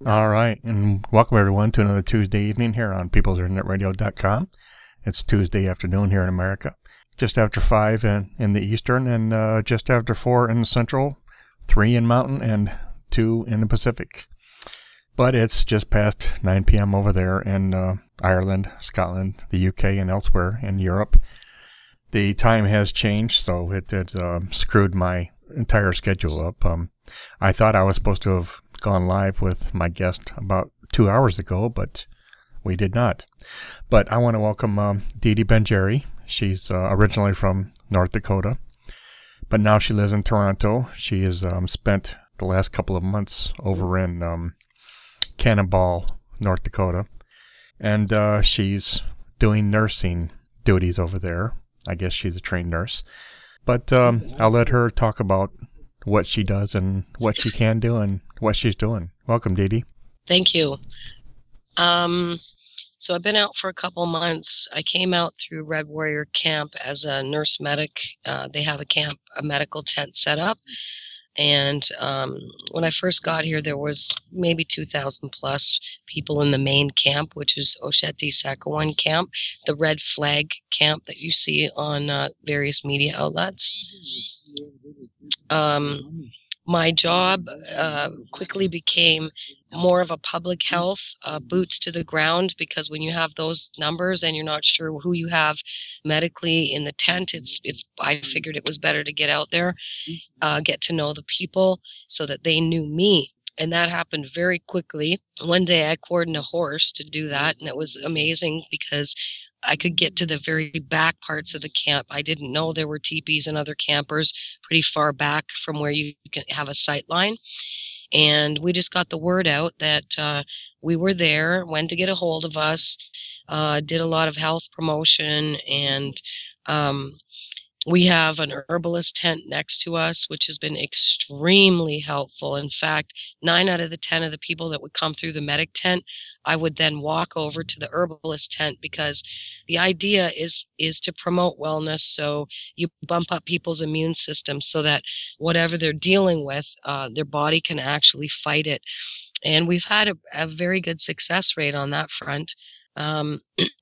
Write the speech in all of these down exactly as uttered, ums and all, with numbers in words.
All right, and welcome everyone to another Tuesday evening here on peoples internet radio dot com. It's Tuesday afternoon here in America, just after five in, in the Eastern, and uh, just after four in the Central, three in Mountain, and two in the Pacific. But it's just past nine p.m. over there in uh, Ireland, Scotland, the U K, and elsewhere in Europe. The time has changed, so it, it uh, screwed my entire schedule up. Um, I thought I was supposed to have gone live with my guest about two hours ago, but we did not. But I want to welcome um, Dee Dee Benjerry. She's uh, originally from North Dakota, but now she lives in Toronto. She has um, spent the last couple of months over in um, Cannonball, North Dakota, and uh, she's doing nursing duties over there. I guess she's a trained nurse. But um, I'll let her talk about what she does and what she can do and what she's doing. Welcome, Dee Dee. Thank you. Um, so I've been out for a couple months. I came out through Red Warrior Camp as a nurse medic. Uh, they have a camp, a medical tent set up. And um, when I first got here, there was maybe two thousand plus people in the main camp, which is Oceti-Sakowin Camp, the red flag camp that you see on uh, various media outlets. Um, my job uh, quickly became more of a public health, uh, boots to the ground, because when you have those numbers and you're not sure who you have medically in the tent, it's it's. I figured it was better to get out there, uh, get to know the people so that they knew me. And that happened very quickly. One day I cordoned a horse to do that, and it was amazing because I could get to the very back parts of the camp. I didn't know there were teepees and other campers pretty far back from where you can have a sight line. And we just got the word out that uh, we were there, when to get a hold of us, uh, did a lot of health promotion, and um, we have an herbalist tent next to us, which has been extremely helpful. In fact, nine out of the ten of the people that would come through the medic tent, I would then walk over to the herbalist tent, because the idea is is to promote wellness. So you bump up people's immune system so that whatever they're dealing with, uh, their body can actually fight it. And we've had a, a very good success rate on that front. Um,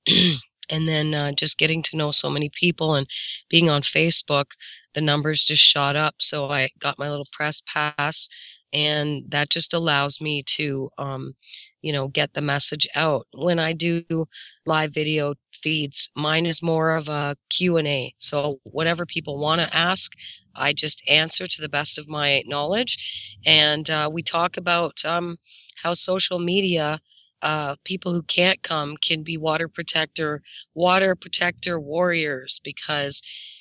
And then uh, just getting to know so many people and being on Facebook, the numbers just shot up. So I got my little press pass, and that just allows me to, um, you know, get the message out. When I do live video feeds, mine is more of a Q and A. So whatever people want to ask, I just answer to the best of my knowledge. And uh, we talk about um, how social media, uh, people who can't come can be water protector, water protector warriors, because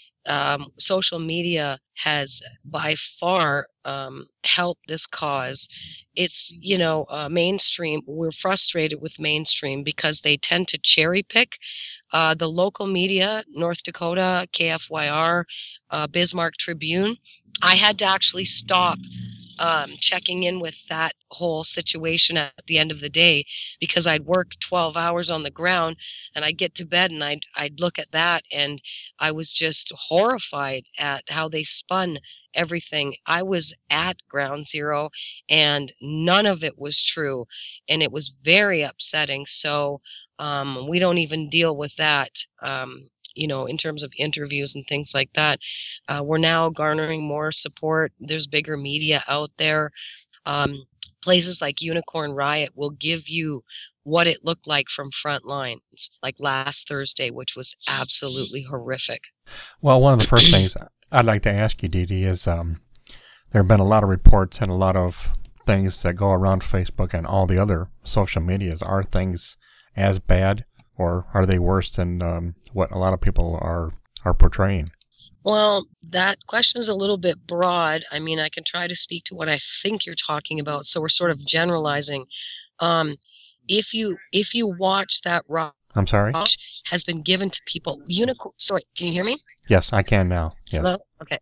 um, social media has by far um, helped this cause. It's, you know, uh, mainstream. We're frustrated with mainstream because they tend to cherry pick uh, the local media, North Dakota, K F Y R, uh, Bismarck Tribune. I had to actually stop um, checking in with that whole situation at the end of the day, because I'd work twelve hours on the ground, and I'd get to bed and I'd, I'd look at that, and I was just horrified at how they spun everything. I was at ground zero and none of it was true, and it was very upsetting. So um, we don't even deal with that. Um, you know, in terms of interviews and things like that. Uh, we're now garnering more support. There's bigger media out there. Um, places like Unicorn Riot will give you what it looked like from front lines, like last Thursday, which was absolutely horrific. Well, one of the first things I'd like to ask you, Dee Dee, is um, there have been a lot of reports and a lot of things that go around Facebook and all the other social medias. Are things as bad, or are they worse than um, what a lot of people are are portraying? Well, that question is a little bit broad. I mean, I can try to speak to what I think you're talking about. So we're sort of generalizing. Um, if you if you watch that raw, I'm sorry? has been given to people. Unicorn. Sorry, can you hear me? Yes, I can now. Yes. Hello? Okay.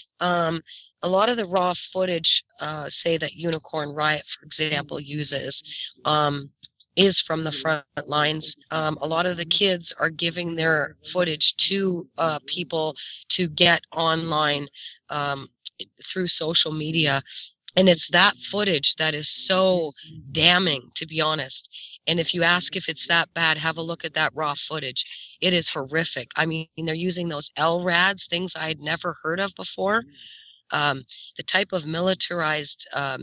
Um, a lot of the raw footage, uh, say that Unicorn Riot, for example, uses, um, is from the front lines. Um, a lot of the kids are giving their footage to uh, people to get online um, through social media. And it's that footage that is so damning, to be honest. And if you ask if it's that bad, have a look at that raw footage. It is horrific. I mean, they're using those L RADs, things I had never heard of before. Um, the type of militarized um,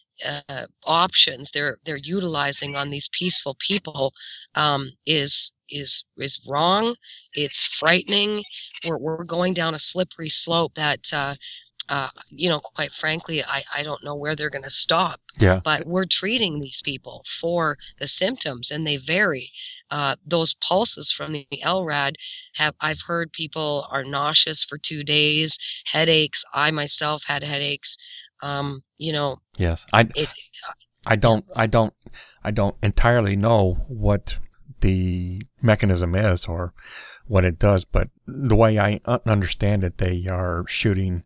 uh, options they're they're utilizing on these peaceful people um, is is is wrong. It's frightening. We're we're going down a slippery slope that. Uh, uh, you know, quite frankly, I, I don't know where they're going to stop. Yeah. But we're treating these people for the symptoms, and they vary. Uh, those pulses from the L RAD have, I've heard people are nauseous for two days, headaches. I myself had headaches. Um, you know, Yes. I, it, I don't, I don't, I don't entirely know what the mechanism is or what it does, but the way I understand it, they are shooting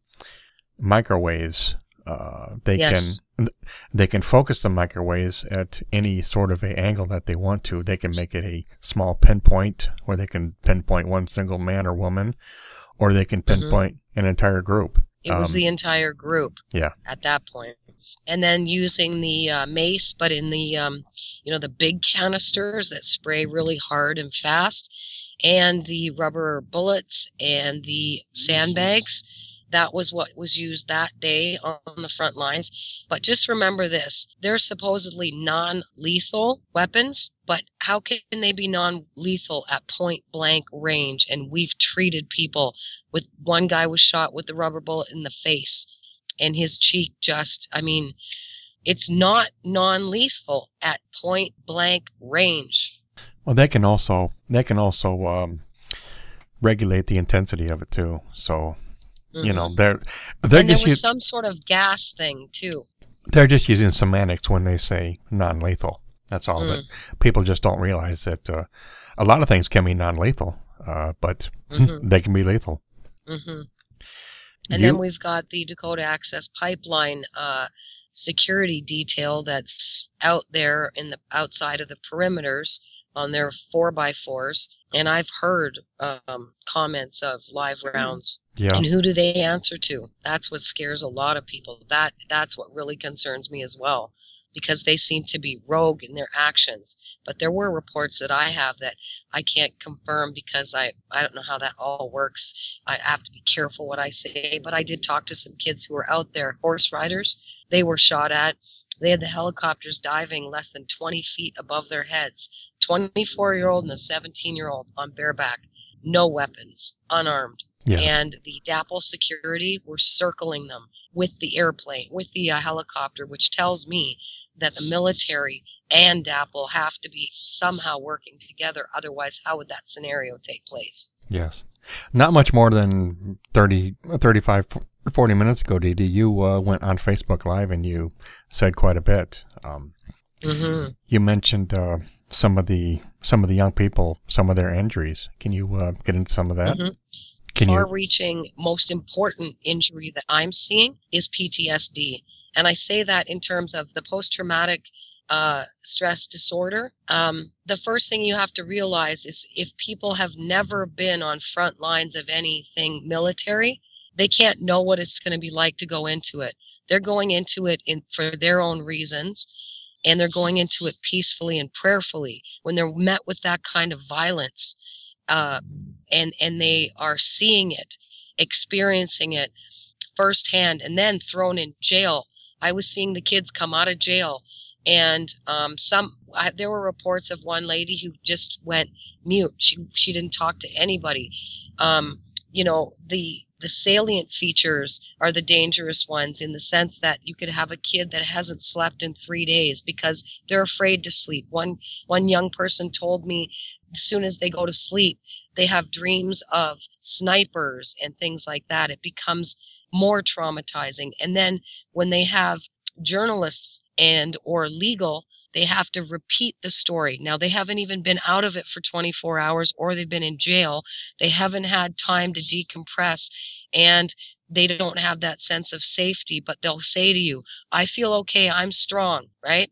microwaves. Uh, they yes. can they can focus the microwaves at any sort of a angle that they want to. They can make it a small pinpoint, where they can pinpoint one single man or woman, or they can pinpoint mm-hmm. an entire group. It was um, the entire group. Yeah. At that point, and then using the uh, mace, but in the um, you know, the big canisters that spray really hard and fast, and the rubber bullets and the sandbags. That was what was used that day on the front lines. But just remember this, they're supposedly non-lethal weapons, but how can they be non-lethal at point blank range? And we've treated people with, one guy was shot with the rubber bullet in the face, and his cheek just, I mean, it's not non-lethal at point blank range. Well, they can also, they can also um, regulate the intensity of it too, so... Mm-hmm. You know, they're they're and just there was some sort of gas thing too. They're just using semantics when they say non-lethal. That's all. Mm. That people just don't realize that uh, a lot of things can be non-lethal, uh, but mm-hmm. they can be lethal. Mm-hmm. And you, then we've got the Dakota Access Pipeline uh, security detail that's out there in the outside of the perimeters on their four by fours, and I've heard um, comments of live rounds. Yeah. And who do they answer to? That's what scares a lot of people. That that's what really concerns me as well, because they seem to be rogue in their actions. But there were reports that I have that I can't confirm because I, I don't know how that all works. I have to be careful what I say. But I did talk to some kids who were out there, horse riders. They were shot at. They had the helicopters diving less than twenty feet above their heads. twenty-four-year-old and a seventeen-year-old on bareback, no weapons, unarmed. Yes. And the D A P L security were circling them with the airplane, with the uh, helicopter, which tells me that the military and D A P L have to be somehow working together. Otherwise, how would that scenario take place? Yes. Not much more than thirty, thirty-five, forty minutes ago, Dee Dee, you uh, went on Facebook Live and you said quite a bit. Um, mm-hmm. You mentioned uh, some of the some of the young people, some of their injuries. Can you uh, get into some of that? Mm-hmm. Far-reaching, most important injury that I'm seeing is P T S D. And I say that in terms of the post-traumatic uh, stress disorder. Um, the first thing you have to realize is if people have never been on front lines of anything military, they can't know what it's going to be like to go into it. They're going into it in, for their own reasons, and they're going into it peacefully and prayerfully. When they're met with that kind of violence, Uh, and and they are seeing it, experiencing it firsthand, and then thrown in jail. I was seeing the kids come out of jail, and um, some I, there were reports of one lady who just went mute. She she didn't talk to anybody. Um, you know, the the salient features are the dangerous ones in the sense that you could have a kid that hasn't slept in three days because they're afraid to sleep. One one young person told me, as soon as they go to sleep, they have dreams of snipers and things like that. It becomes more traumatizing. And then when they have journalists and or legal, they have to repeat the story. Now, they haven't even been out of it for twenty-four hours, or they've been in jail. They haven't had time to decompress, and they don't have that sense of safety. But they'll say to you, I feel okay, I'm strong, right?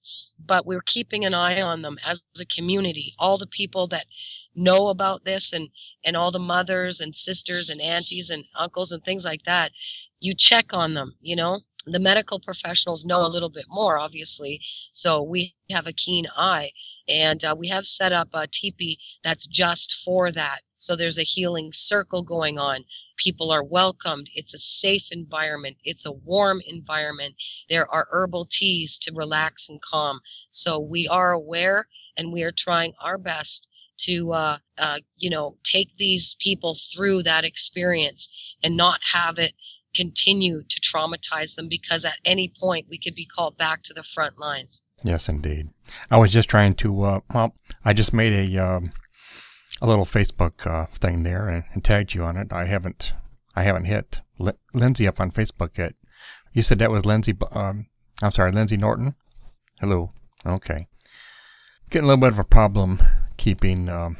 But we're keeping an eye on them as a community. All the people that know about this, and, and all the mothers and sisters and aunties and uncles and things like that, you check on them, you know. The medical professionals know a little bit more, obviously, so we have a keen eye, and uh, we have set up a teepee that's just for that. So there's a healing circle going on. People are welcomed. It's a safe environment. It's a warm environment. There are herbal teas to relax and calm. So we are aware, and we are trying our best to, uh, uh, you know, take these people through that experience and not have it continue to traumatize them, because at any point we could be called back to the front lines. Yes, indeed. I was just trying to, uh, well, I just made a um, a little Facebook uh, thing there and, and tagged you on it. I haven't, I haven't hit L- Lindsay up on Facebook yet. You said that was Lindsay, um, I'm sorry, Lindsay Norton? Hello. Okay. Getting a little bit of a problem keeping, um,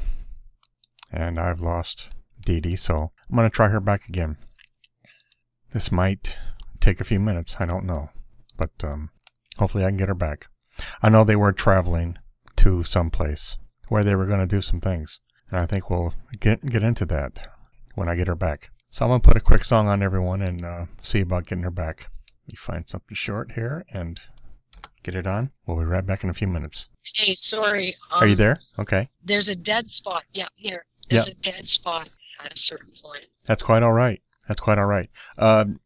and I've lost Dee Dee, so I'm going to try her back again. This might take a few minutes. I don't know. But um, hopefully I can get her back. I know they were traveling to someplace where they were going to do some things. And I think we'll get get into that when I get her back. So I'm going to put a quick song on everyone and uh, see about getting her back. Let me find something short here and get it on. We'll be right back in a few minutes. Hey, sorry. Um, Are you there? Okay. There's a dead spot. Yeah, here. There's Yep. a dead spot at a certain point. That's quite all right. That's quite all right. Um,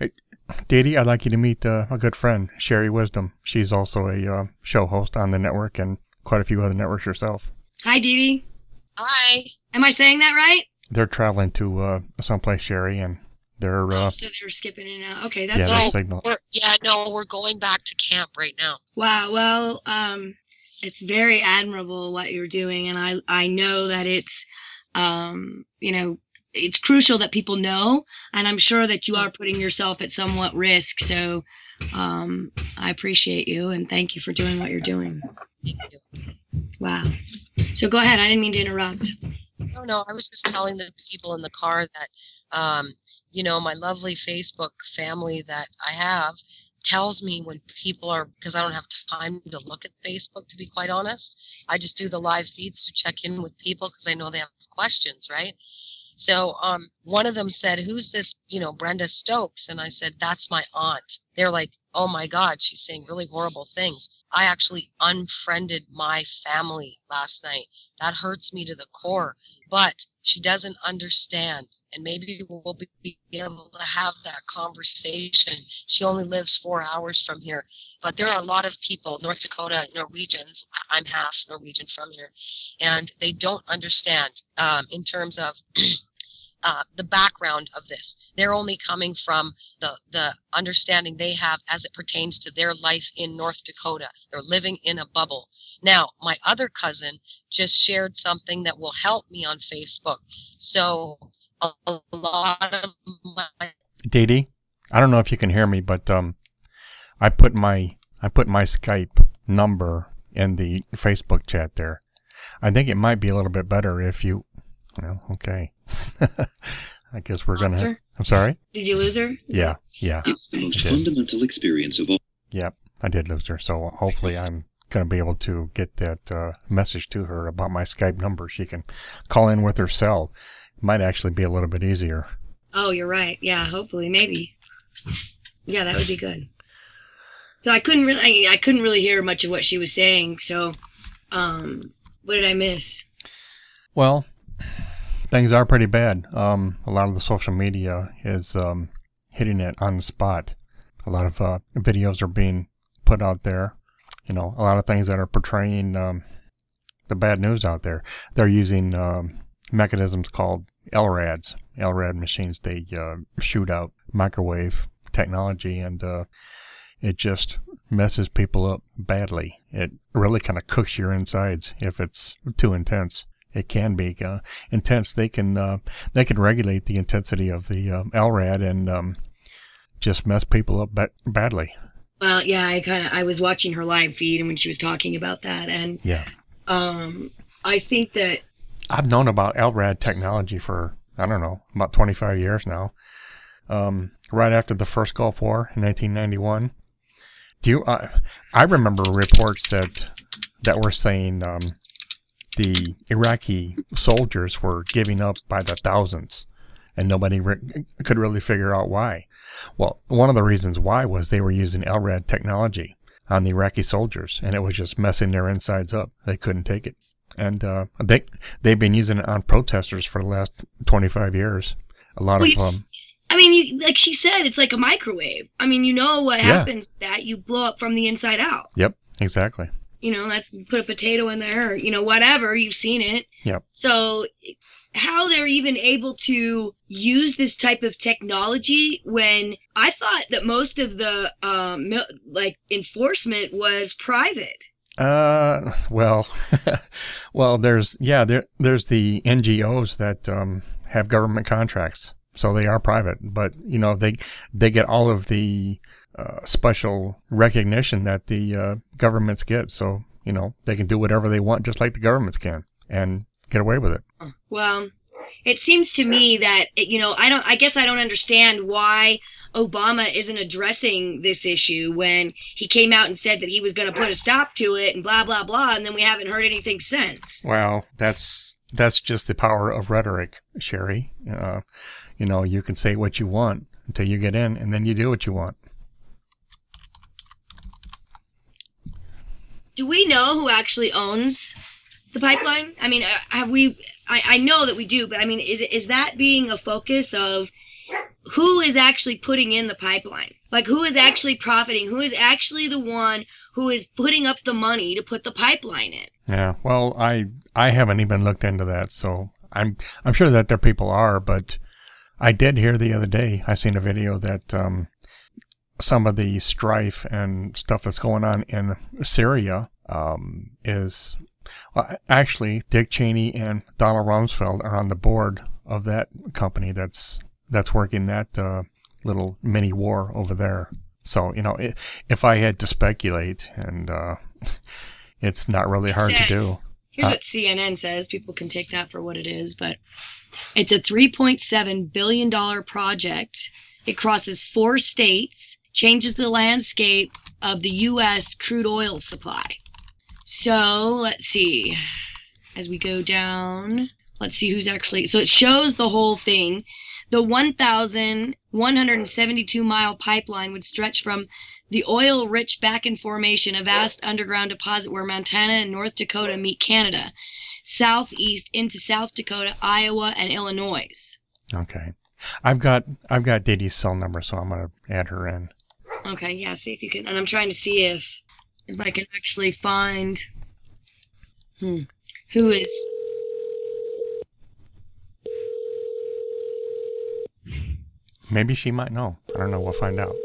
Dee Dee, I'd like you to meet uh, a good friend, Sherry Wisdom. She's also a uh, show host on the network and quite a few other networks herself. Hi, Dee Dee. Hi. Am I saying that right? They're traveling to uh, someplace, Sherry, and they're uh, Oh, so they're skipping in and out. Okay, yeah, that's their all. signal. We're, yeah, no, we're going back to camp right now. Wow. Well, um, it's very admirable what you're doing, and I I know that it's, um, you know, it's crucial that people know, and I'm sure that you are putting yourself at somewhat risk. So, um, I appreciate you and thank you for doing what you're doing. Thank you. Wow. So go ahead. I didn't mean to interrupt. No, no, I was just telling the people in the car that, um, you know, my lovely Facebook family that I have tells me when people are, because I don't have time to look at Facebook, to be quite honest. I just do the live feeds to check in with people because I know they have questions, right? So um, one of them said, who's this, you know, Brenda Stokes? And I said, that's my aunt. They're like, oh my God, she's saying really horrible things. I actually unfriended my family last night. That hurts me to the core. But she doesn't understand. And maybe we'll be able to have that conversation. She only lives four hours from here. But there are a lot of people, North Dakota Norwegians, I'm half Norwegian from here, and they don't understand um, in terms of uh, the background of this. They're only coming from the, the understanding they have as it pertains to their life in North Dakota. They're living in a bubble. Now, my other cousin just shared something that will help me on Facebook. So a, a lot of my... Dee Dee, I don't know if you can hear me, but um, I put my I put my Skype number in the Facebook chat there. I think it might be a little bit better if you... Well, okay. I guess we're going to... I'm sorry? Did you lose her? Is Yeah, yeah. It's the most fundamental experience of all. Yep, I did lose her. So hopefully I'm going to be able to get that uh, message to her about my Skype number. She can call in with her cell. It might actually be a little bit easier. Oh, you're right. Yeah, hopefully, maybe. Yeah, that would be good. So I couldn't really, I, I couldn't really hear much of what she was saying. So, um, what did I miss? Well, things are pretty bad. Um, a lot of the social media is um, hitting it on the spot. A lot of uh, videos are being put out there. You know, a lot of things that are portraying um, the bad news out there. They're using um, mechanisms called L RADs, L RAD machines. They uh, shoot out microwave technology, and uh, it just messes people up badly. It really kind of cooks your insides if it's too intense. It can be uh, intense. They can uh, they can regulate the intensity of the um, L RAD and um, just mess people up ba- badly. Well, yeah, I kind of I was watching her live feed and when she was talking about that, and Yeah, um, I think that I've known about L RAD technology for I don't know about twenty-five years now. Um, right after the first Gulf War in nineteen ninety-one, do you? Uh, I remember reports that that were saying um, the Iraqi soldiers were giving up by the thousands, and nobody re- could really figure out why. Well, one of the reasons why was they were using L R A D technology on the Iraqi soldiers, and it was just messing their insides up. They couldn't take it. And uh, they, they've been using it on protesters for the last twenty-five years. A lot well, of them. Um, I mean, you, like she said, it's like a microwave. I mean, you know what yeah. happens with that. You blow up from the inside out. Yep, exactly. You know, let's put a potato in there, or, you know, whatever. You've seen it. Yep. So how they're even able to use this type of technology when I thought that most of the, um, like, enforcement was private. Uh, well, well, there's, yeah, there, there's the N G Os that, um, have government contracts. So they are private, but, you know, they, they get all of the, uh, special recognition that the, uh, governments get. So, you know, they can do whatever they want, just like the governments can, and get away with it. Well, it seems to me that, you know, I don't, I guess I don't understand why Obama isn't addressing this issue when he came out and said that he was going to put a stop to it and blah, blah, blah. And then we haven't heard anything since. Well, that's, that's just the power of rhetoric, Sherry. Uh, you know, you can say what you want until you get in, and then you do what you want. Do we know who actually owns the pipeline? I mean, have we, I, I know that we do, but I mean, is is that being a focus of who is actually putting in the pipeline? Like, who is actually profiting? Who is actually the one who is putting up the money to put the pipeline in? Yeah, well, I I haven't even looked into that, so I'm I'm sure that there people are, but I did hear the other day, I seen a video that um, some of the strife and stuff that's going on in Syria um, is... Well, actually, Dick Cheney and Donald Rumsfeld are on the board of that company that's that's working that uh, little mini war over there. So, you know, it, if I had to speculate, and uh, it's not really hard says, to do. Here's uh, what C N N says. People can take that for what it is, but it's a three point seven billion dollars project. It crosses four states, changes the landscape of the U S crude oil supply. So let's see, as we go down, let's see who's actually, so it shows the whole thing. The one thousand one hundred seventy-two mile pipeline would stretch from the oil-rich Bakken Formation, a vast underground deposit where Montana and North Dakota meet Canada, southeast into South Dakota, Iowa, and Illinois. Okay. I've got, I've got Dee Dee's cell number, so I'm going to add her in. Okay, yeah, see if you can, and I'm trying to see if, if I can actually find hmm, who is... Maybe she might know. I don't know. We'll find out.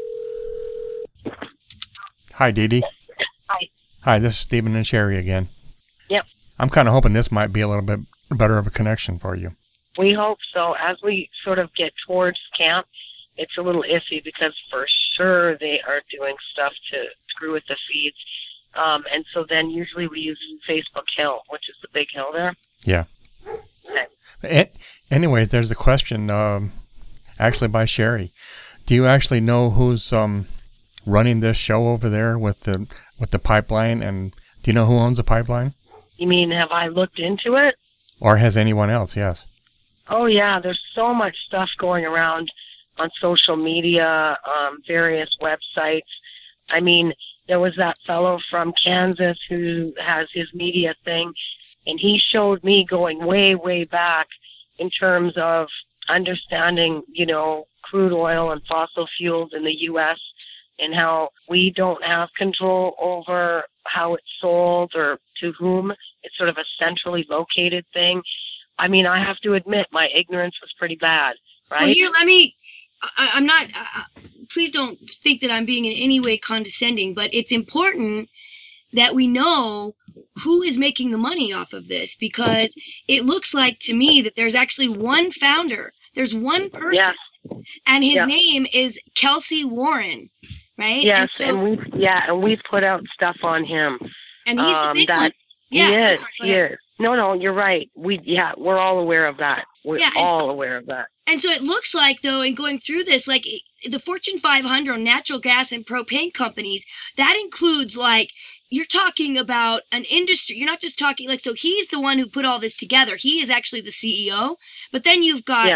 Hi, Dee Dee. Hi. Hi, this is Stephen and Sherry again. Yep. I'm kind of hoping this might be a little bit better of a connection for you. We hope so. As we sort of get towards camp, it's a little iffy because for sure they are doing stuff to screw with the feeds. Um, and so then usually we use Facebook Hill, which is the big hill there. Yeah. Okay. Anyways, there's a question um, actually by Sherry. Do you actually know who's um, running this show over there with the with the pipeline? And do you know who owns the pipeline? You mean, have I looked into it? Or has anyone else? Yes. Oh, yeah. There's so much stuff going around on social media, um, various websites. I mean, there was that fellow from Kansas who has his media thing, and he showed me going way, way back in terms of understanding, you know, crude oil and fossil fuels in the U S and how we don't have control over how it's sold or to whom. It's sort of a centrally located thing. I mean, I have to admit my ignorance was pretty bad, right? Well, here, let me, I, I'm not, uh, please don't think that I'm being in any way condescending, but it's important that we know who is making the money off of this, because it looks like to me that there's actually one founder. There's one person, yeah. and his yeah. name is Kelsey Warren, right? Yes, and, so, and we yeah, and we've put out stuff on him. And he's um, the big that, one. Yeah, he is. sorry, He is. No, no, you're right. We yeah, we're all aware of that. We're yeah, all aware of that. And so it looks like, though, in going through this, like the Fortune five hundred natural gas and propane companies, that includes like, you're talking about an industry. You're not just talking like, so he's the one who put all this together. He is actually the C E O. But then you've got yeah.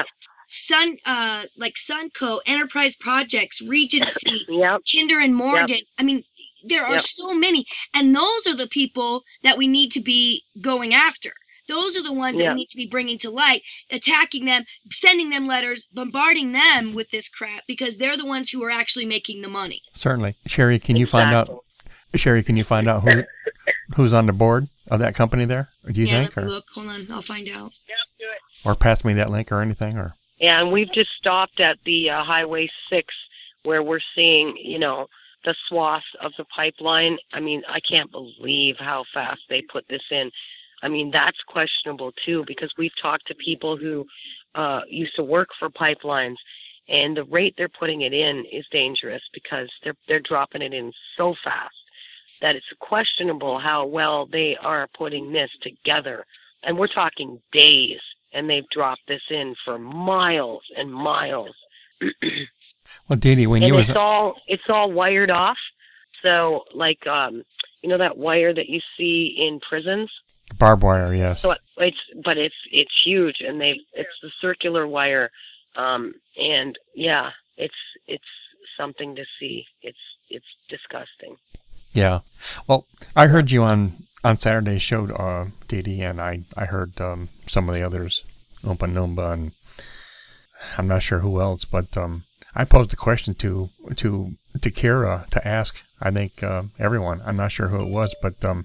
Sun, uh, like Sunco, Enterprise Projects, Regency, Yep. Kinder and Morgan. Yep. I mean, there are Yep. so many, and those are the people that we need to be going after. Those are the ones that Yep. we need to be bringing to light, attacking them, sending them letters, bombarding them with this crap, because they're the ones who are actually making the money. Certainly. Sherry, can you find out, Sherry, can you find out who who's on the board of that company there? Do you yeah, think? let me Or, look. Hold on. I'll find out. Yep, do it. or pass me that link or anything? Or Yeah, and we've just stopped at the uh, Highway six where we're seeing, you know, the swaths of the pipeline. I mean, I can't believe how fast they put this in. I mean, that's questionable, too, because we've talked to people who uh, used to work for pipelines, and the rate they're putting it in is dangerous because they're they're dropping it in so fast that it's questionable how well they are putting this together. And we're talking days, and they've dropped this in for miles and miles. well, Dee Dee, when and you it's was all it's all wired off. So, like, um, you know that wire that you see in prisons? barbed wire, yes. So it's, but it's it's huge, and they it's the circular wire, um, and yeah, it's it's something to see. It's it's disgusting. Yeah. Well, I heard you on on Saturday's show, uh, Dee Dee, and I I heard um, some of the others, Oompa Loompa, and I'm not sure who else, but um, I posed a question to to to Kira to ask. I think uh, everyone. I'm not sure who it was, but um,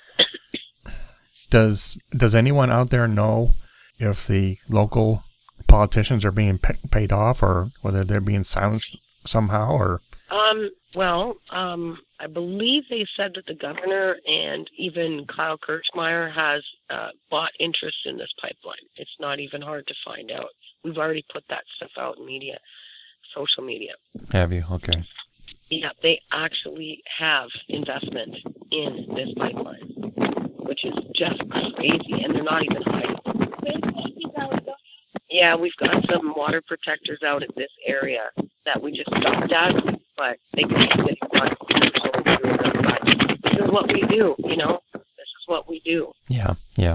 does does anyone out there know if the local politicians are being pa- paid off, or whether they're being silenced somehow, or? Um. Well, um, I believe they said that the governor and even Kyle Kirchmeier has uh, bought interest in this pipeline. It's not even hard to find out. We've already put that stuff out in media, social media. Have you? Okay. Yeah, they actually have investment in this pipeline, which is just crazy, and they're not even hiding. Yeah, we've got some water protectors out at this area that we just stopped at, but they can keep getting water protectors over through them. But this is what we do, you know. This is what we do. Yeah. Yeah.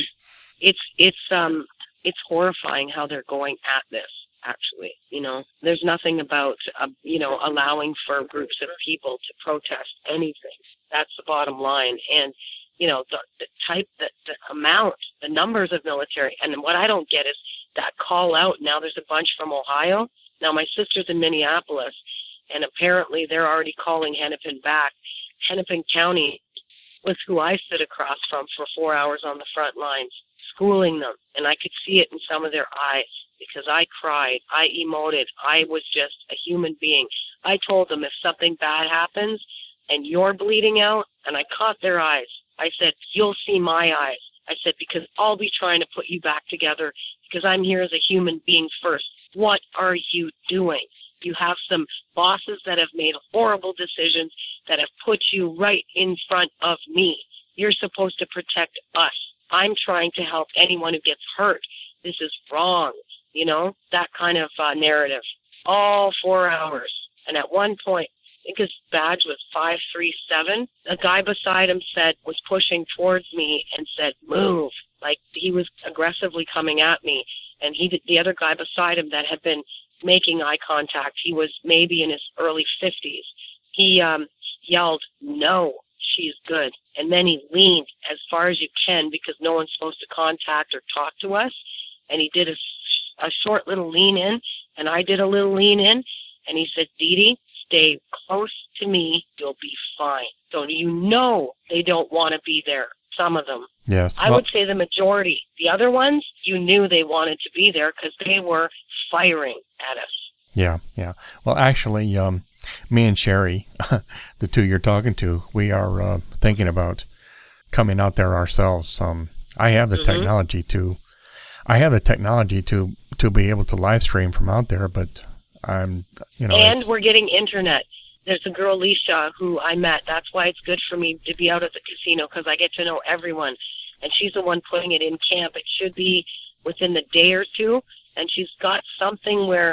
It's it's um it's horrifying how they're going at this. Actually, you know, there's nothing about, uh, you know, allowing for groups of people to protest anything. That's the bottom line. And, you know, the, the type, the, the amount, the numbers of military. And what I don't get is that call out. Now there's a bunch from Ohio. Now my sister's in Minneapolis, and apparently they're already calling Hennepin back. Hennepin County was who I stood across from for four hours on the front lines, schooling them. And I could see it in some of their eyes. Because I cried, I emoted, I was just a human being. I told them if something bad happens and you're bleeding out, and I caught their eyes, I said, you'll see my eyes. I said, because I'll be trying to put you back together because I'm here as a human being first. What are you doing? You have some bosses that have made horrible decisions that have put you right in front of me. You're supposed to protect us. I'm trying to help anyone who gets hurt. This is wrong. You know, that kind of uh, narrative, all four hours. And at one point, I think his badge was five three seven. A guy beside him said, was pushing towards me and said, move. Like he was aggressively coming at me. And he, the other guy beside him that had been making eye contact, he was maybe in his early fifties. He um, yelled, no, she's good. And then he leaned as far as you can because no one's supposed to contact or talk to us. And he did a a short little lean in, and I did a little lean in, and he said, Dee Dee, stay close to me, you'll be fine. So you know they don't want to be there, some of them. Yes. I well, would say the majority. The other ones, you knew they wanted to be there because they were firing at us. Yeah, yeah. Well, actually, um, me and Sherry, the two you're talking to, we are uh, thinking about coming out there ourselves. Um, I have the Mm-hmm. technology to, I have the technology to to be able to live stream from out there, but I'm, you know, And it's, we're getting internet. There's a girl, Leisha, who I met. That's why it's good for me to be out at the casino because I get to know everyone. And she's the one putting it in camp. It should be within the day or two. And she's got something where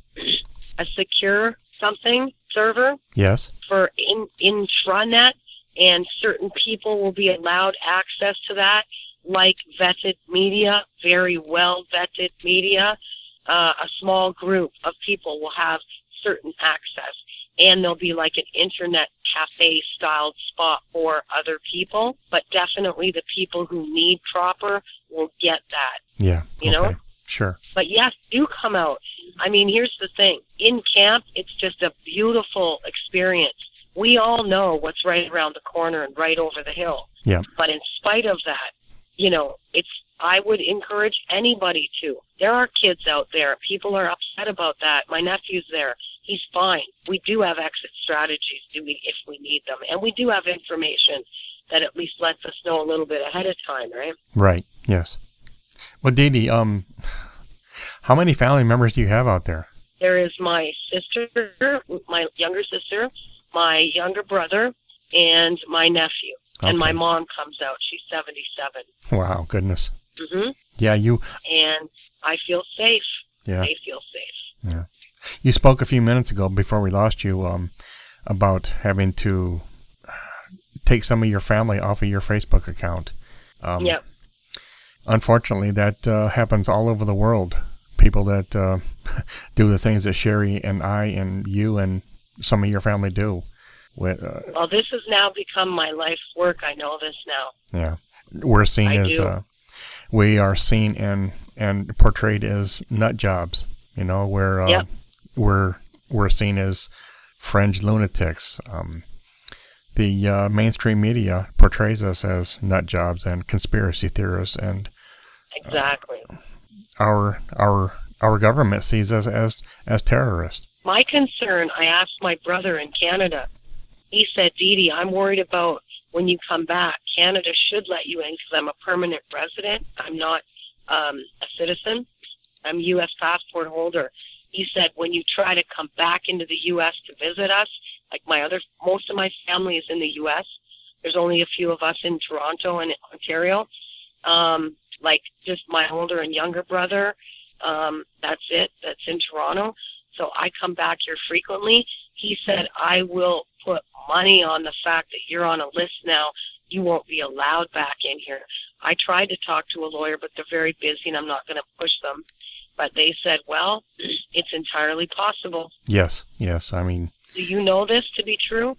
a secure something server yes, for in, intranet, and certain people will be allowed access to that, like vetted media, very well vetted media. uh, a small group of people will have certain access, and there'll be like an internet cafe styled spot for other people, but definitely the people who need proper will get that. Yeah. You okay. know? Sure. But yes, do come out. I mean, here's the thing. In camp, it's just a beautiful experience. We all know what's right around the corner and right over the hill. Yeah. But in spite of that, you know, it's, I would encourage anybody to. There are kids out there. People are upset about that. My nephew's there. He's fine. We do have exit strategies do we, if we need them. And we do have information that at least lets us know a little bit ahead of time, right? Right. Yes. Well, Dee Dee, um, how many family members do you have out there? There is my sister, my younger sister, my younger brother, and my nephew. Okay. And my mom comes out. She's seventy-seven. Wow, goodness. Mm-hmm. Yeah, you... And I feel safe. Yeah. They feel safe. Yeah. You spoke a few minutes ago, before we lost you, um, about having to take some of your family off of your Facebook account. Um, yep. Unfortunately, that uh, happens all over the world. People that uh, do the things that Sherry and I and you and some of your family do. With, uh, well, this has now become my life's work. I know this now. Yeah. We're seen I as, uh, we are seen and, and portrayed as nut jobs, you know, where uh, yep. we're, we're seen as fringe lunatics. Um, the uh, mainstream media portrays us as nut jobs and conspiracy theorists, and exactly. Uh, our our our government sees us as as terrorists. My concern, I asked my brother in Canada. He said, Dee Dee, I'm worried about when you come back. Canada should let you in because I'm a permanent resident. I'm not um, a citizen. I'm a U S passport holder. He said, when you try to come back into the U S to visit us, like my other, most of my family is in the U S. There's only a few of us in Toronto and Ontario. Um, like just my older and younger brother. Um, that's it. That's in Toronto. So I come back here frequently. He said, I will put money on the fact that you're on a list now. You won't be allowed back in here. I tried to talk to a lawyer, but they're very busy and I'm not going to push them. But they said, well, it's entirely possible. Yes, yes. I mean... Do you know this to be true?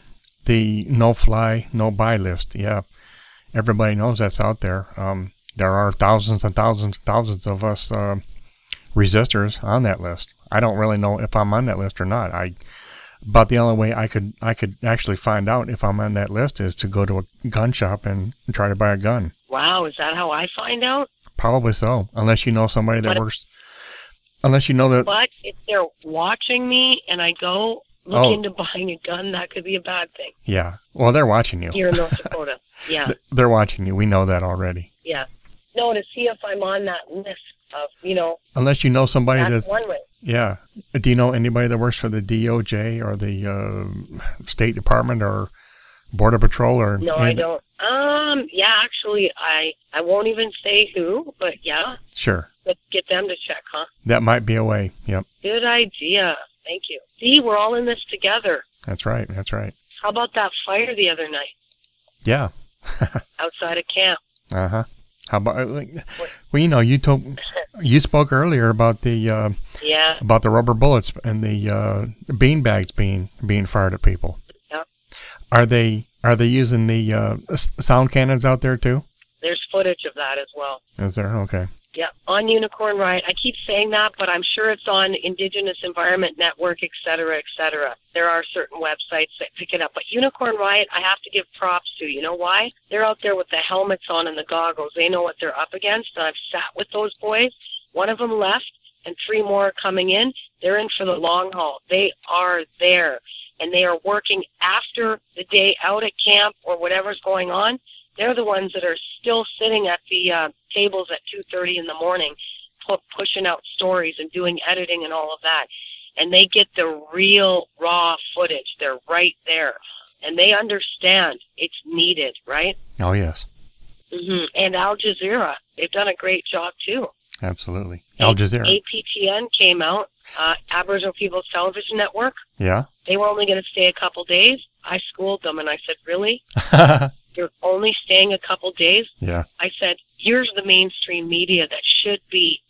The no-fly, no-buy list, yeah. Everybody knows that's out there. Um, there are thousands and thousands and thousands of us uh, resistors on that list. I don't really know if I'm on that list or not. I, but the only way I could I could actually find out if I'm on that list is to go to a gun shop and try to buy a gun. Wow, is that how I find out? Probably so, unless you know somebody that but works. Unless you know that. But if they're watching me and I go look oh. into buying a gun, that could be a bad thing. Yeah. Well, they're watching you. Here in North Dakota. Yeah. They're watching you. We know that already. Yeah. No, to see if I'm on that list of, you know. Unless you know somebody that's, that's. one way. Yeah. Do you know anybody that works for the D O J or the uh, State Department or Border Patrol or? No, anything? I don't. Um. Yeah, actually, I I won't even say who, but yeah. Sure. But get them to check, huh? That might be a way. Yep. Good idea. Thank you. See, we're all in this together. That's right. That's right. How about that fire the other night? Yeah. Outside of camp. Uh huh. How about? Well, you know, you told, you spoke earlier about the uh, yeah about the rubber bullets and the uh, bean bags being being fired at people. Yep. Are they are they using the uh, sound cannons out there too? There's footage of that as well. Is there? Okay. Yeah, on Unicorn Riot. I keep saying that, but I'm sure it's on Indigenous Environment Network, et cetera, et cetera. There are certain websites that pick it up. But Unicorn Riot, I have to give props to. You know why? They're out there with the helmets on and the goggles. They know what they're up against. And I've sat with those boys. One of them left, and three more are coming in. They're in for the long haul. They are there, and they are working after the day out at camp or whatever's going on. They're the ones that are still sitting at the uh, tables at two thirty in the morning, pu- pushing out stories and doing editing and all of that. And they get the real raw footage. They're right there. And they understand it's needed, right? Oh, yes. Mm-hmm. And Al Jazeera, they've done a great job, too. Absolutely. Al Jazeera. A P T N came out, uh, Aboriginal People's Television Network. Yeah. They were only going to stay a couple days. I schooled them, and I said, really? You're only staying a couple days? Yeah. I said, here's the mainstream media that should be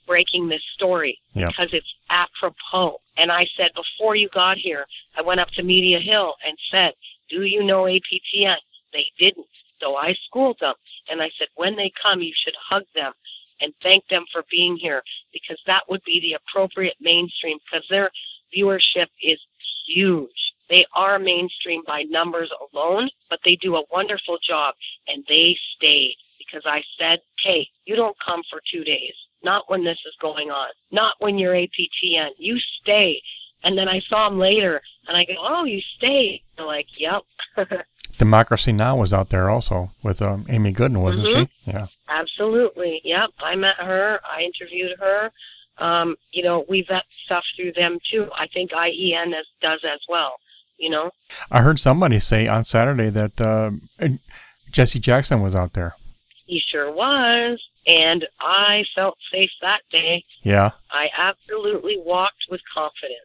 breaking this story Yep. because it's apropos. And I said, before you got here, I went up to Media Hill and said, do you know A P T N? They didn't. So I schooled them. And I said, when they come, you should hug them and thank them for being here, because that would be the appropriate mainstream, because their viewership is huge. They are mainstream by numbers alone, but they do a wonderful job, and they stayed because I said, hey, you don't come for two days, not when this is going on, not when you're A P T N. You stay. And then I saw them later, and I go, oh, you stayed. They're like, yep. Democracy Now! Was out there also with um, Amy Gooden, wasn't Mhm. she? Yeah. Absolutely. Yep. I met her. I interviewed her. Um, you know, we vet stuff through them, too. I think I E N as, does as well, you know. I heard somebody say on Saturday that uh, Jesse Jackson was out there. He sure was. And I felt safe that day. Yeah. I absolutely walked with confidence.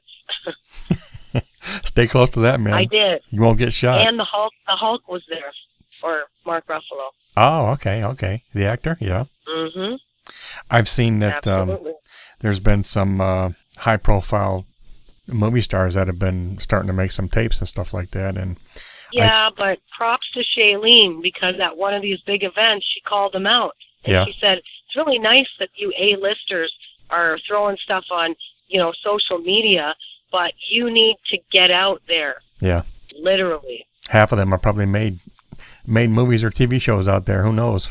Stay close to that, man. I did. You won't get shot. And the Hulk, the Hulk was there, or Mark Ruffalo. Oh, okay, okay. The actor, yeah. Mm-hmm. I've seen that um, Absolutely. there's been some uh, high-profile movie stars that have been starting to make some tapes and stuff like that. And Yeah, but props to Shailene, because at one of these big events, she called them out. And Yeah. she said, it's really nice that you A-listers are throwing stuff on, you know, social media, but you need to get out there. Yeah. Literally. Half of them are probably made made movies or T V shows out there. Who knows?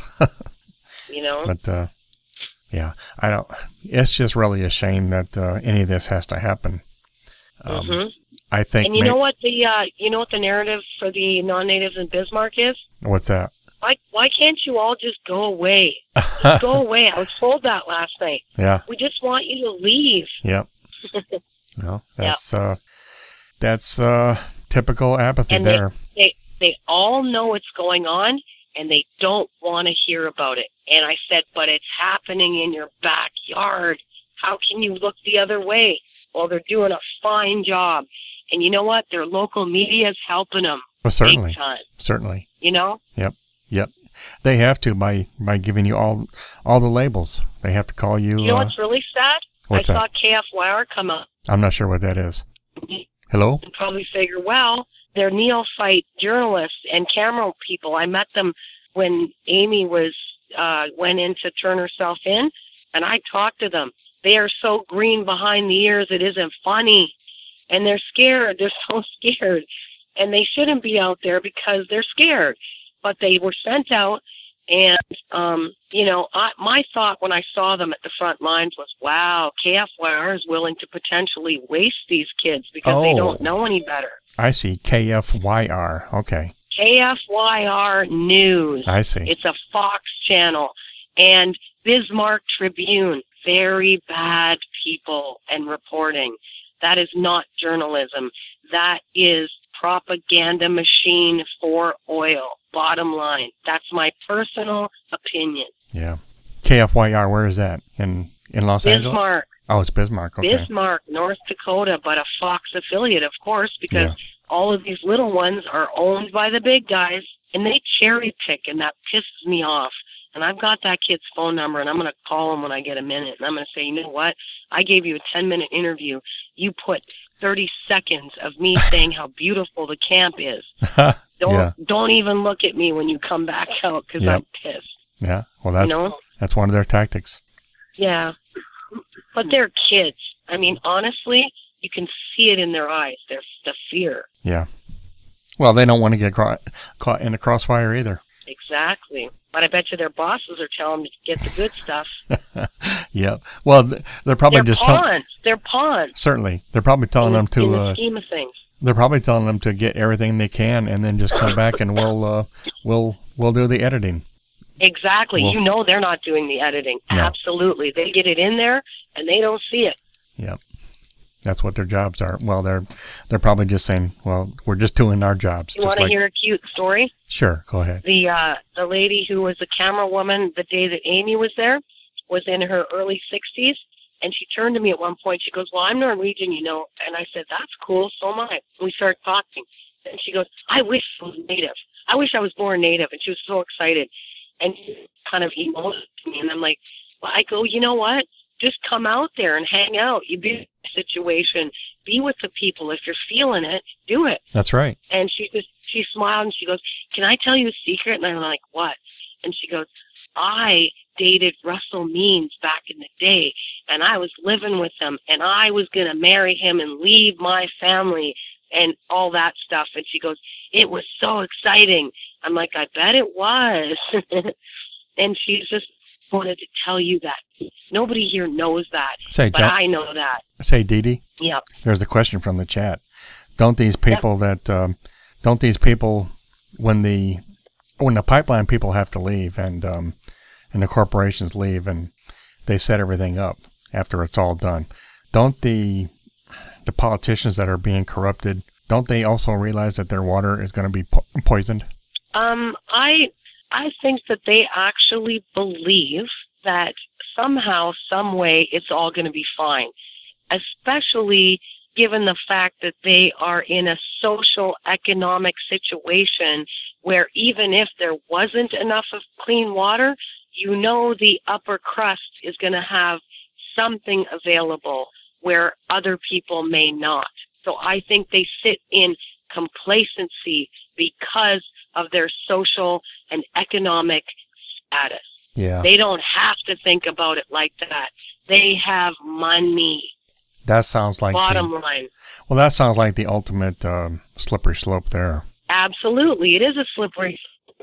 You know? But uh, yeah, I don't. It's just really a shame that uh, any of this has to happen. Um, hmm I think. And you may- know what the uh, you know what the narrative for the non-natives in Bismarck is? What's that? Why why can't you all just go away? Just go away. I was told that last night. Yeah. We just want you to leave. Yep. Well, that's uh, that's uh, typical apathy And they- there. They they all know what's going on, and they don't want to hear about it. And I said, but it's happening in your backyard. How can you look the other way? Well, they're doing a fine job. And you know what? Their local media is helping them Well, certainly, big time. certainly. You know? Yep. Yep. They have to by by giving you all all the labels. They have to call you. You know uh, what's really sad? what's I that? saw K F Y R come up. I'm not sure what that is. Hello? And probably figure, well, they're neophyte journalists and camera people. I met them when Amy was uh, went in to turn herself in, and I talked to them. They are so green behind the ears, it isn't funny. And they're scared. They're so scared. And they shouldn't be out there because they're scared. But they were sent out, and, um, you know, I, my thought when I saw them at the front lines was, wow, K F Y R is willing to potentially waste these kids because they Oh. don't know any better. I see. K F Y R. Okay. K F Y R News. I see. It's a Fox channel. And Bismarck Tribune. Very bad people and reporting. That is not journalism. That is propaganda machine for oil. Bottom line. That's my personal opinion. Yeah. K F Y R, where is that? In in Los Angeles? Bismarck. Oh, it's Bismarck. Okay. Bismarck, North Dakota, but a Fox affiliate, of course, because Yeah. all of these little ones are owned by the big guys, and they cherry pick, and that pisses me off. And I've got that kid's phone number, and I'm going to call him when I get a minute, and I'm going to say, you know what? I gave you a ten-minute interview. You put thirty seconds of me saying how beautiful the camp is. Don't yeah. don't even look at me when you come back out, because Yep. I'm pissed. Yeah. Well, that's you know? that's one of their tactics. Yeah. But they're kids. I mean, honestly, you can see it in their eyes. They're the fear. Yeah. Well, they don't want to get caught, caught in a crossfire either. Exactly. But I bet you their bosses are telling them to get the good stuff. Yep. Well, th- they're probably They're just tell- pawns. They're pawns. certainly they're probably telling in, them in to. the Uh, scheme of things. they're probably telling them to get everything they can and then just come back and we'll uh, we'll we'll do the editing. Exactly. Well, you know they're not doing the editing. No. Absolutely. They get it in there, and they don't see it. Yep. That's what their jobs are. Well, they're they're probably just saying, well, we're just doing our jobs. You just want to like- hear a cute story? Sure. Go ahead. The uh, the lady who was the camera woman the day that Amy was there was in her early sixties, and she turned to me at one point. She goes, "Well, I'm Norwegian, you know." And I said, "That's cool. So am I." We started talking, and she goes, "I wish I was native. I wish I was born native." And she was so excited, and she kind of emoted to me. And I'm like, "Well," I go, "You know what? just come out there and hang out. You be in a situation, be with the people. If you're feeling it, do it. That's right. And she just, she smiled and she goes, can I tell you a secret? And I'm like, what? And she goes, I dated Russell Means back in the day, and I was living with him, and I was going to marry him and leave my family and all that stuff. And she goes, it was so exciting. I'm like, I bet it was. And she's just wanted to tell you that. Nobody here knows that, say, but I know that. Say, Dee Dee. Yep. There's a question from the chat. Don't these people yep. that, um, don't these people, when the, when the pipeline people have to leave and, um, and the corporations leave and they set everything up after it's all done, don't the, the politicians that are being corrupted, don't they also realize that their water is going to be po- poisoned? Um, I, I think that they actually believe that somehow, some way, it's all going to be fine, especially given the fact that they are in a social economic situation where even if there wasn't enough of clean water, you know the upper crust is going to have something available where other people may not. So I think they sit in complacency because of their social and economic status. Yeah. They don't have to think about it like that. They have money. That sounds like bottom the, line. Well, that sounds like the ultimate um, slippery slope there. Absolutely. It is a slippery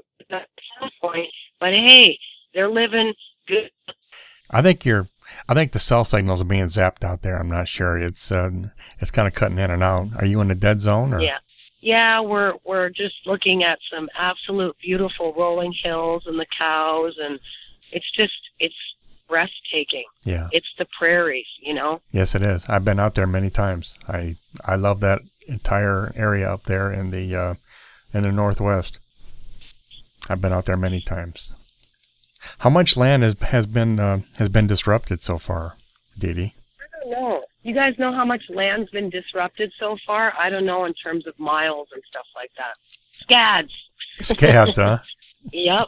point, but hey, they're living good. I think you're, I think the cell signals are being zapped out there. I'm not sure. It's uh, it's kind of cutting in and out. Are you in the dead zone? Or? Yeah. Yeah, we're we're just looking at some absolute beautiful rolling hills and the cows, and it's just, it's breathtaking. Yeah. It's the prairies, you know? Yes, it is. I've been out there many times. I I love that entire area up there in the uh, in the Northwest. I've been out there many times. How much land has has been uh, has been disrupted so far, Dee Dee? I don't know. You guys know how much land's been disrupted so far? I don't know in terms of miles and stuff like that. Scads. Scads, huh? Yep.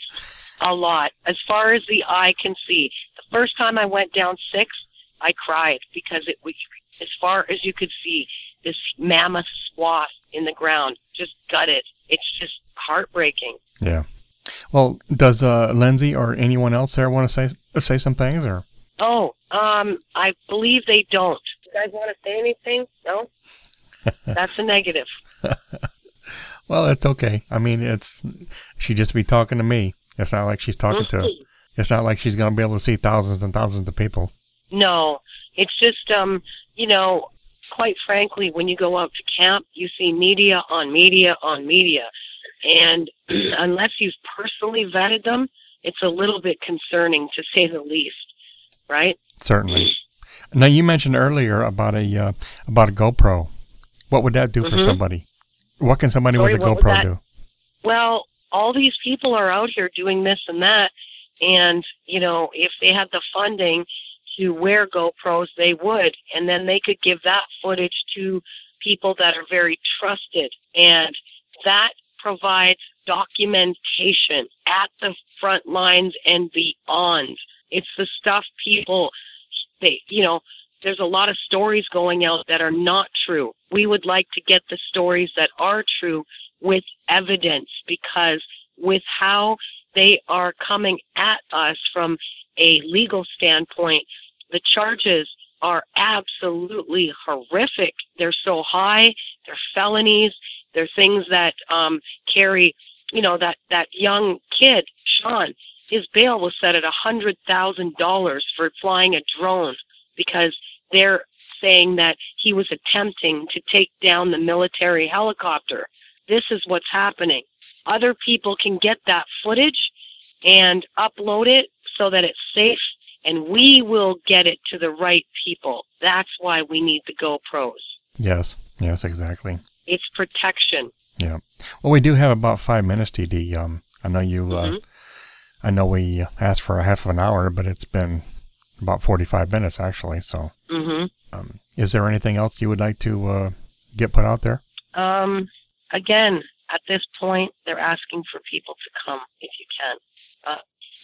A lot. As far as the eye can see. The first time I went down six, I cried because it was, as far as you could see, this mammoth swath in the ground, just gutted. It's just heartbreaking. Yeah. Well, does uh, Lindsay or anyone else there want to say say some things? Or? Oh, um, I believe they don't. You guys want to say anything? No? That's a negative. Well, it's okay. I mean, it's she just be talking to me. It's not like she's talking to. It's not like she's going to be able to see thousands and thousands of people. No, it's just um, you know, quite frankly, when you go out to camp, you see media on media on media, and unless you've personally vetted them, it's a little bit concerning to say the least. Right? Certainly. Now, you mentioned earlier about a uh, about a GoPro. What would that do for mm-hmm. somebody? What can somebody Sorry, with a GoPro do? Well, all these people are out here doing this and that, and you know, if they had the funding to wear GoPros, they would, and then they could give that footage to people that are very trusted, and that provides documentation at the front lines and beyond. It's the stuff people, they, you know, there's a lot of stories going out that are not true. We would like to get the stories that are true with evidence, because with how they are coming at us from a legal standpoint, the charges are absolutely horrific. They're so high. They're felonies. They're things that um, carry, you know, that, that young kid, Sean, his bail was set at one hundred thousand dollars for flying a drone because they're saying that he was attempting to take down the military helicopter. This is what's happening. Other people can get that footage and upload it so that it's safe, and we will get it to the right people. That's why we need the GoPros. Yes, yes, exactly. It's protection. Yeah. Well, we do have about five minutes, T D. Um, I know you... Uh, mm-hmm. I know we asked for a half of an hour, but it's been about forty-five minutes, actually. So, mm-hmm. um, is there anything else you would like to uh, get put out there? Um, again, at this point, they're asking for people to come if you can. Uh,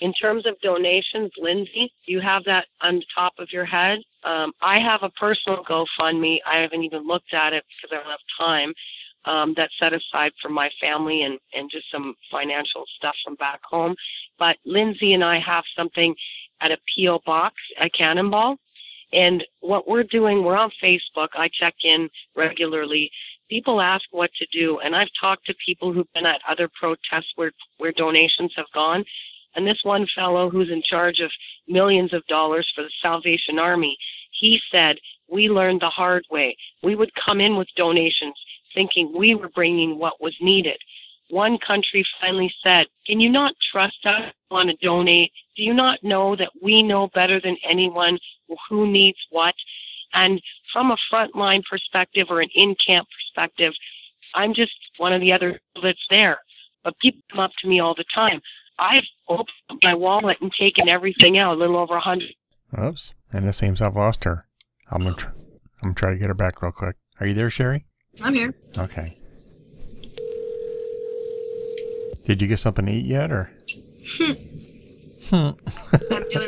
In terms of donations, Lindsay, do you have that on the top of your head? Um, I have a personal GoFundMe. I haven't even looked at it because I don't have time. Um, that's set aside for my family and, and just some financial stuff from back home. But Lindsay and I have something at a P O box at Cannonball. And what we're doing, we're on Facebook. I check in regularly. People ask what to do. And I've talked to people who've been at other protests where, where donations have gone. And this one fellow who's in charge of millions of dollars for the Salvation Army, he said, we learned the hard way. We would come in with donations thinking we were bringing what was needed. One country finally said, can you not trust us want to donate? Do you not know that we know better than anyone who needs what? And from a frontline perspective or an in-camp perspective, I'm just one of the other people that's there. But people come up to me all the time. I've opened my wallet and taken everything out, a little over a hundred. Oops. And it seems I've lost her. I'm going to tr- I'm gonna try to get her back real quick. Are you there, Sherry? I'm here. Okay. Did you get something to eat yet, or? Hmm. I'm doing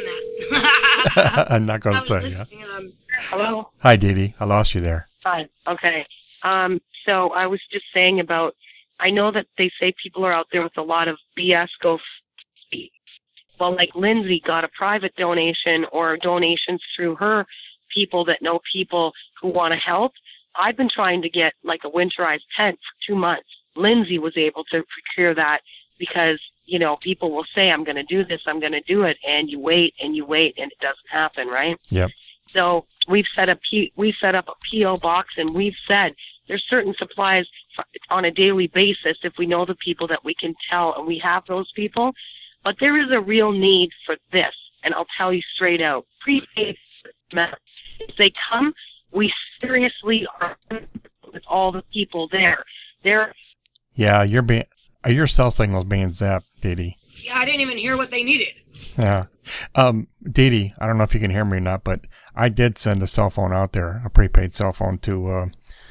that. I'm not going to say. Yeah. Um, hello? Hi, Dee Dee. I lost you there. Hi. Okay. Um, so I was just saying about, I know that they say people are out there with a lot of B S go speak. Well, like Lindsay got a private donation or donations through her people that know people who want to help. I've been trying to get like a winterized tent for two months. Lindsay was able to procure that because, you know, people will say, I'm going to do this, I'm going to do it. And you wait and you wait and it doesn't happen, right? Yep. So we've set up, P- we set up a P O box and we've said there's certain supplies on a daily basis if we know the people that we can tell and we have those people. But there is a real need for this. And I'll tell you straight out, prepaid, if they come, we seriously are with all the people there. They're Yeah, your being your cell signal's being zapped, Dee Dee. Yeah, I didn't even hear what they needed. Yeah. Um, Dee Dee, I don't know if you can hear me or not, but I did send a cell phone out there, a prepaid cell phone to uh,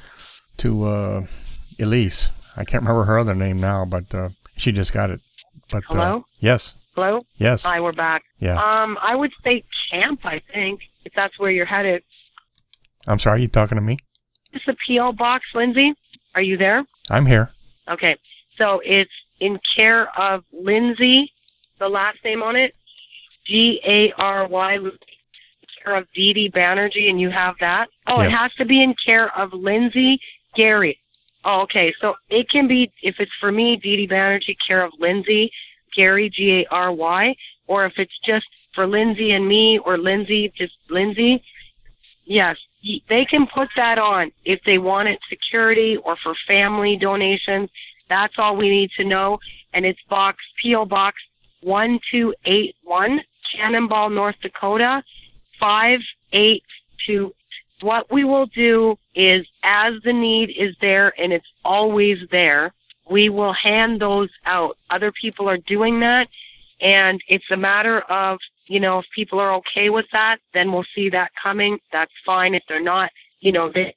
to uh, Elise. I can't remember her other name now, but uh, she just got it. But Hello? Uh, yes. Hello? Yes. Hi, we're back. Yeah. Um, I would say camp, I think, if that's where you're headed. I'm sorry, you talking to me? Is the P O box, Lindsay? Are you there? I'm here. Okay. So it's in care of Lindsay, the last name on it, G A R Y, care of Dee Dee Banerjee, and you have that? Oh, yes. It has to be in care of Lindsay Gary. Oh, okay. So it can be, if it's for me, Dee Dee Banerjee, care of Lindsay Gary, G A R Y, or if it's just for Lindsay and me, or Lindsay, just Lindsay, yes. They can put that on if they want it security or for family donations. That's all we need to know. And it's box P O Box one two eight one, Cannonball, North Dakota, five eight two. What we will do is, as the need is there, and it's always there, we will hand those out. Other people are doing that, and it's a matter of, you know, if people are okay with that, then we'll see that coming. That's fine. If they're not, you know, they.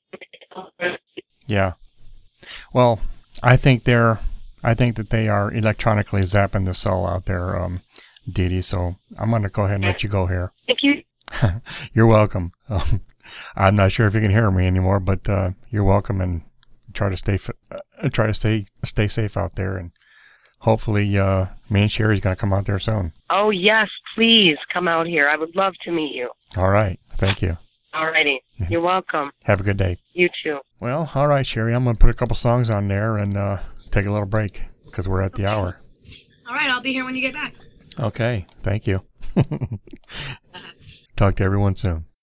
Yeah. Well, I think they're. I think that they are electronically zapping the cell out there, um, Dee Dee. So I'm going to go ahead and let you go here. Thank you. You're welcome. Um, I'm not sure if you can hear me anymore, but uh, you're welcome, and try to stay f- uh, try to stay stay safe out there, and hopefully uh, me and Sherry's going to come out there soon. Oh, yes, please come out here. I would love to meet you. All right. Thank you. All righty. You're welcome. Have a good day. You too. Well, all right, Sherry. I'm going to put a couple songs on there and uh, take a little break because we're at the hour. All right, I'll be here when you get back. Okay. Thank you. Talk to everyone soon.